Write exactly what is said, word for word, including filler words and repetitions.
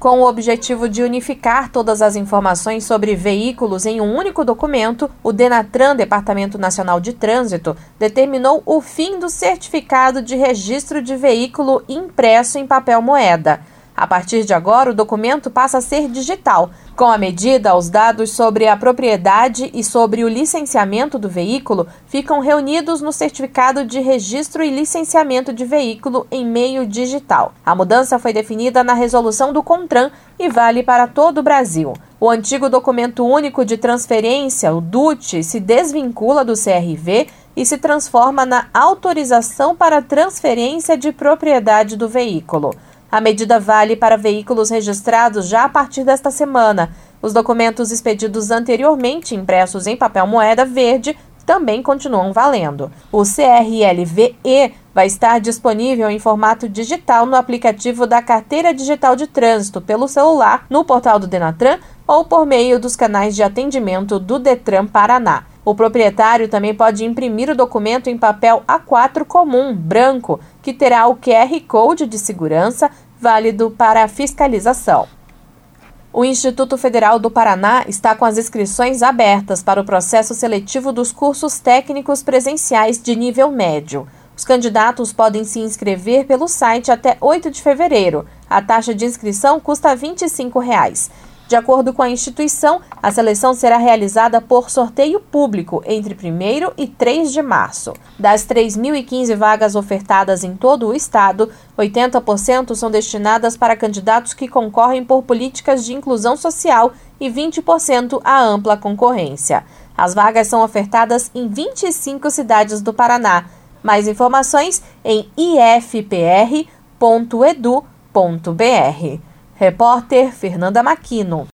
Com o objetivo de unificar todas as informações sobre veículos em um único documento, o DENATRAN, Departamento Nacional de Trânsito, determinou o fim do certificado de registro de veículo impresso em papel moeda. A partir de agora, o documento passa a ser digital. Com a medida, os dados sobre a propriedade e sobre o licenciamento do veículo ficam reunidos no certificado de registro e licenciamento de veículo em meio digital. A mudança foi definida na resolução do CONTRAN e vale para todo o Brasil. O antigo documento único de transferência, o D U T, se desvincula do C R V e se transforma na autorização para transferência de propriedade do veículo. A medida vale para veículos registrados já a partir desta semana. Os documentos expedidos anteriormente, impressos em papel moeda verde, também continuam valendo. O C R L V E vai estar disponível em formato digital no aplicativo da Carteira Digital de Trânsito, pelo celular, no portal do DENATRAN ou por meio dos canais de atendimento do DETRAN Paraná. O proprietário também pode imprimir o documento em papel A quatro comum, branco, que terá o Q R Code de segurança, válido para a fiscalização. O Instituto Federal do Paraná está com as inscrições abertas para o processo seletivo dos cursos técnicos presenciais de nível médio. Os candidatos podem se inscrever pelo site até oito de fevereiro. A taxa de inscrição custa vinte e cinco reais. De acordo com a instituição, a seleção será realizada por sorteio público entre primeiro e três de março. Das três mil e quinze vagas ofertadas em todo o estado, oitenta por cento são destinadas para candidatos que concorrem por políticas de inclusão social e vinte por cento à ampla concorrência. As vagas são ofertadas em vinte e cinco cidades do Paraná. Mais informações em i f p r ponto edu ponto b r. Repórter Fernanda Maquino.